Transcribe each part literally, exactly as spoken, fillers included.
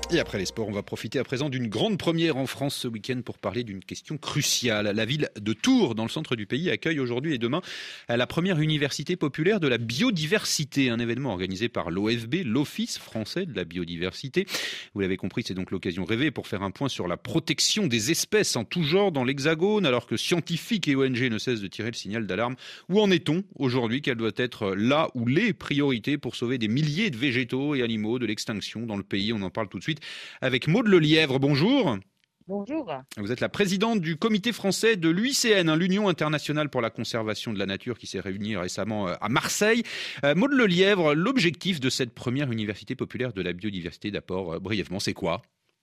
Et après les sports, on va profiter à présent d'une grande première en France ce week-end pour parler d'une question cruciale. La ville de Tours, dans le centre du pays, accueille aujourd'hui et demain la première université populaire de la biodiversité, un événement organisé par l'O F B, l'Office français de la biodiversité. Vous l'avez compris, c'est donc l'occasion rêvée pour faire un point sur la protection des espèces en tout genre dans l'Hexagone, alors que scientifiques et O N G ne cessent de tirer le signal d'alarme. Où en est-on aujourd'hui? Quelle doit être là ou les priorités pour sauver des milliers de végétaux et animaux de l'extinction dans le pays? On en parle tout de suite avec Maude Lelièvre. Bonjour. Bonjour. Vous êtes la présidente du comité français de l'U I C N, hein, l'Union internationale pour la conservation de la nature, qui s'est réunie récemment à Marseille. Euh, Maude Lelièvre, l'objectif de cette première université populaire de la biodiversité, d'abord, euh, brièvement, c'est quoi?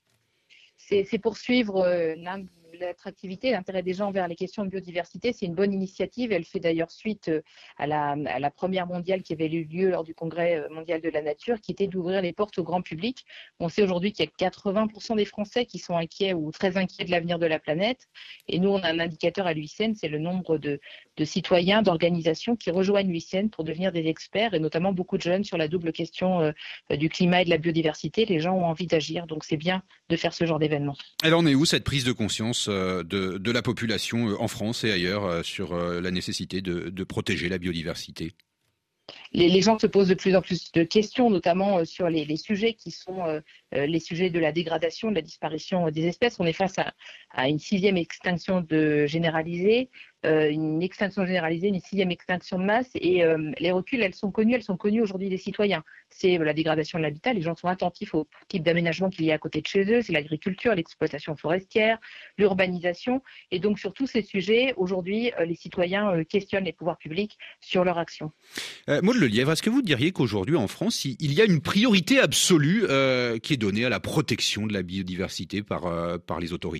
C'est, c'est poursuivre euh, l'attractivité, l'intérêt des gens vers les questions de biodiversité. C'est une bonne initiative. Elle fait d'ailleurs suite euh, à, la, à la première mondiale qui avait eu lieu lors du congrès mondial de la nature, qui était d'ouvrir les portes au grand public. On sait aujourd'hui qu'il y a quatre-vingts pour cent des Français qui sont inquiets ou très inquiets de l'avenir de la planète. Et nous, on a un indicateur à l'U I C N, c'est le nombre de, de citoyens, d'organisations qui rejoignent l'U I C N pour devenir des experts, et notamment beaucoup de jeunes sur la double question euh, du climat et de la biodiversité. Les gens ont envie d'agir, donc c'est bien de faire ce genre d'événement. Alors on est où cette prise de conscience de, de la population en France et ailleurs sur la nécessité de, de protéger la biodiversité? Les, les gens se posent de plus en plus de questions, notamment sur les, les sujets qui sont euh, les sujets de la dégradation, de la disparition des espèces. On est face à, à une sixième extinction de généralisée, euh, une extinction généralisée, une sixième extinction de masse. Et euh, les reculs, elles sont connues, elles sont connues aujourd'hui des citoyens. C'est la dégradation de l'habitat, les gens sont attentifs au type d'aménagement qu'il y a à côté de chez eux, c'est l'agriculture, l'exploitation forestière, l'urbanisation. Et donc sur tous ces sujets, aujourd'hui, les citoyens questionnent les pouvoirs publics sur leur action. Euh, Maude Lelièvre, est-ce que vous diriez qu'aujourd'hui en France, il y a une priorité absolue euh, qui est donnée à la protection de la biodiversité par, euh, par les autorités ?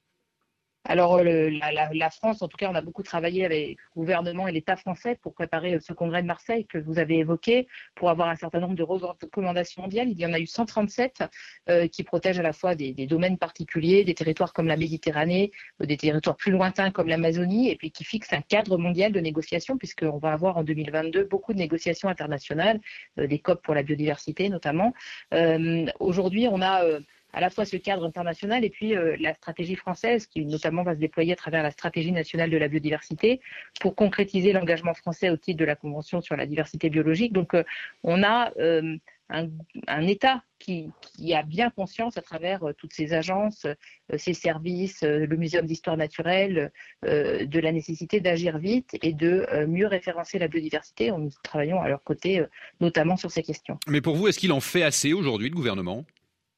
Alors, le, la, la, la France, en tout cas, on a beaucoup travaillé avec le gouvernement et l'État français pour préparer ce congrès de Marseille que vous avez évoqué, pour avoir un certain nombre de recommandations mondiales. Il y en a eu cent trente-sept euh, qui protègent à la fois des, des domaines particuliers, des territoires comme la Méditerranée, euh, des territoires plus lointains comme l'Amazonie, et puis qui fixent un cadre mondial de négociation, puisqu'on va avoir en deux mille vingt-deux beaucoup de négociations internationales, euh, des COP pour la biodiversité notamment. Euh, aujourd'hui, on a... Euh, à la fois ce cadre international et puis euh, la stratégie française qui notamment va se déployer à travers la stratégie nationale de la biodiversité pour concrétiser l'engagement français au titre de la Convention sur la diversité biologique. Donc euh, on a euh, un, un État qui, qui a bien conscience à travers euh, toutes ces agences, euh, ces services, euh, le Muséum d'histoire naturelle, euh, de la nécessité d'agir vite et de euh, mieux référencer la biodiversité. Nous travaillons à leur côté euh, notamment sur ces questions. Mais pour vous, est-ce qu'il en fait assez aujourd'hui, le gouvernement ?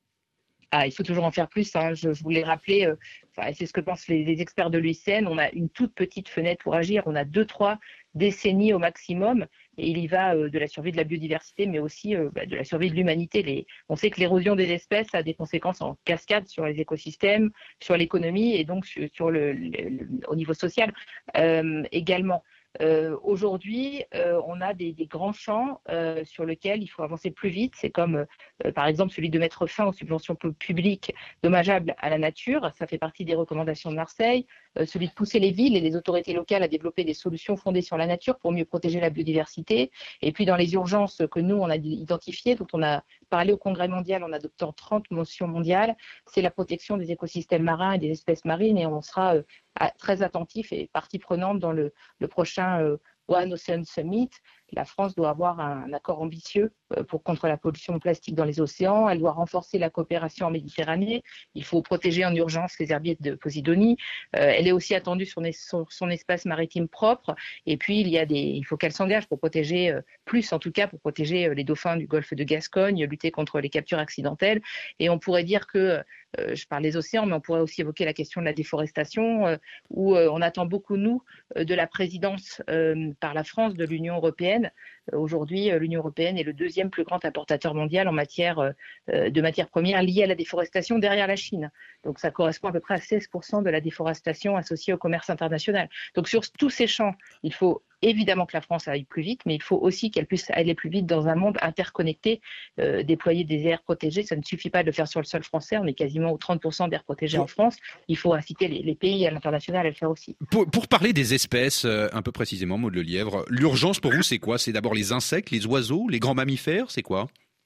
Ah, il faut toujours en faire plus. Hein. Je, je voulais rappeler, euh, enfin, c'est ce que pensent les, les experts de l'U I C N. On a une toute petite fenêtre pour agir. On a deux, trois décennies au maximum. Et il y va euh, de la survie de la biodiversité, mais aussi euh, bah, de la survie de l'humanité. Les... On sait que l'érosion des espèces a des conséquences en cascade sur les écosystèmes, sur l'économie et donc sur, sur le, le, le, au niveau social euh, également. Euh, aujourd'hui, euh, on a des, des grands champs euh, sur lesquels il faut avancer plus vite. C'est comme, euh, par exemple, celui de mettre fin aux subventions publiques dommageables à la nature. Ça fait partie des recommandations de Marseille. Euh, celui de pousser les villes et les autorités locales à développer des solutions fondées sur la nature pour mieux protéger la biodiversité. Et puis, dans les urgences que nous, on a identifiées, dont on a parlé au Congrès mondial en adoptant trente motions mondiales, c'est la protection des écosystèmes marins et des espèces marines. Et on sera euh, très attentif et partie prenante dans le, le prochain euh, One Ocean Summit. La France doit avoir un, un accord ambitieux euh, pour contre la pollution plastique dans les océans. Elle doit renforcer la coopération en Méditerranée. Il faut protéger en urgence les herbiers de Posidonie. Euh, elle est aussi attendue sur son, son espace maritime propre. Et puis, il, y a des, il faut qu'elle s'engage pour protéger, euh, plus en tout cas, pour protéger euh, les dauphins du golfe de Gascogne, lutter contre les captures accidentelles. Et on pourrait dire que, euh, je parle des océans, mais on pourrait aussi évoquer la question de la déforestation, euh, où euh, on attend beaucoup, nous, euh, de la présidence euh, par la France de l'Union européenne. Aujourd'hui, l'Union européenne est le deuxième plus grand importateur mondial en matière de matières premières liées à la déforestation derrière la Chine. Donc ça correspond à peu près à seize pour cent de la déforestation associée au commerce international. Donc sur tous ces champs, il faut évidemment que la France aille plus vite, mais il faut aussi qu'elle puisse aller plus vite dans un monde interconnecté, euh, déployer des aires protégées. Ça ne suffit pas de le faire sur le sol français. On est quasiment aux trente pour cent d'aires protégées en France. Il faut inciter les, les pays à l'international à le faire aussi. Pour, pour parler des espèces, euh, un peu précisément, Maude Lelièvre, l'urgence pour vous, c'est quoi ? C'est d'abord les insectes, les oiseaux, les grands mammifères, c'est quoi ?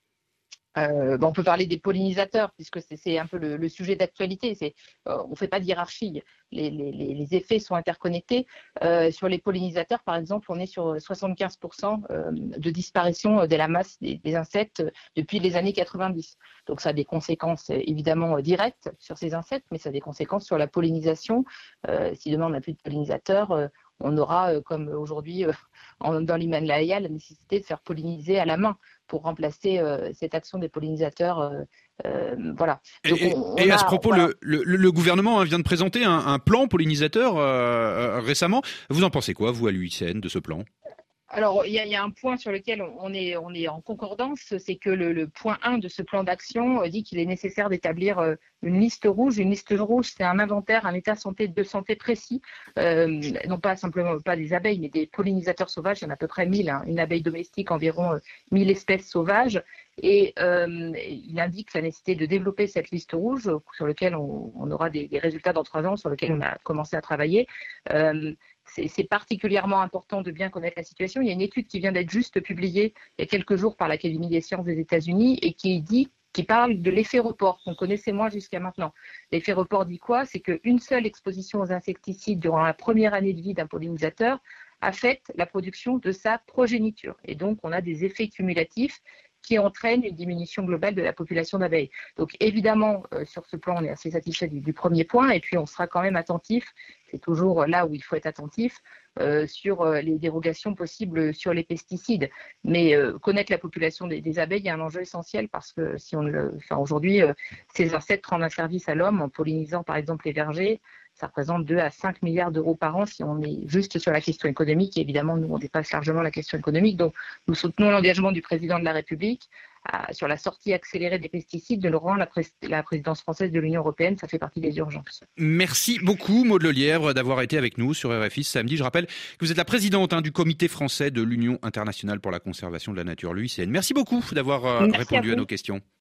Euh, bon, on peut parler des pollinisateurs, puisque c'est, c'est un peu le, le sujet d'actualité. C'est, euh, on ne fait pas de hiérarchie. Les, les, les effets sont interconnectés. Euh, sur les pollinisateurs, par exemple, on est sur soixante-quinze pour cent de disparition de la masse des, des insectes depuis les années quatre-vingt-dix. Donc ça a des conséquences évidemment directes sur ces insectes, mais ça a des conséquences sur la pollinisation. Euh, si demain on n'a plus de pollinisateurs, euh, on aura, euh, comme aujourd'hui euh, en, dans l'Himalaya, la nécessité de faire polliniser à la main pour remplacer euh, cette action des pollinisateurs. Euh, euh, voilà. Donc, et, on, on et a, à ce propos, voilà. le, le, le gouvernement hein, vient de présenter un, un plan pollinisateur euh, récemment. Vous en pensez quoi, vous, à l'U I C N, de ce plan ? Alors, il y, y a un point sur lequel on est, on est en concordance, c'est que le, le point un de ce plan d'action dit qu'il est nécessaire d'établir une liste rouge. Une liste rouge, c'est un inventaire, un état santé, de santé précis, euh, non pas simplement pas des abeilles, mais des pollinisateurs sauvages. Il y en a à peu près mille. Hein. Une abeille domestique, environ mille espèces sauvages. Et euh, il indique la nécessité de développer cette liste rouge sur laquelle on, on aura des, des résultats dans trois ans, sur lesquels on a commencé à travailler. Euh, C'est, c'est particulièrement important de bien connaître la situation. Il y a une étude qui vient d'être juste publiée il y a quelques jours par l'Académie des sciences des États-Unis et qui dit, qui parle de l'effet report qu'on connaissait moins jusqu'à maintenant. L'effet report dit quoi ? C'est qu'une seule exposition aux insecticides durant la première année de vie d'un pollinisateur affecte la production de sa progéniture. Et donc, on a des effets cumulatifs qui entraînent une diminution globale de la population d'abeilles. Donc évidemment, euh, sur ce plan, on est assez satisfait du, du premier point, et puis on sera quand même attentif, c'est toujours là où il faut être attentif, euh, sur euh, les dérogations possibles sur les pesticides. Mais euh, connaître la population des, des abeilles est un enjeu essentiel, parce que si on le, enfin, aujourd'hui, euh, ces insectes rendent un service à l'homme en pollinisant par exemple les vergers. Ça représente deux à cinq milliards d'euros par an si on est juste sur la question économique. Et évidemment, nous, on dépasse largement la question économique. Donc, nous soutenons l'engagement du président de la République à, sur la sortie accélérée des pesticides de Laurent, la, pré- la présidence française de l'Union européenne. Ça fait partie des urgences. Merci beaucoup, Maud Lelièvre, d'avoir été avec nous sur R F I ce samedi. Je rappelle que vous êtes la présidente hein, du comité français de l'Union internationale pour la conservation de la nature, l'U I C N. Merci beaucoup d'avoir euh, répondu à, à nos questions.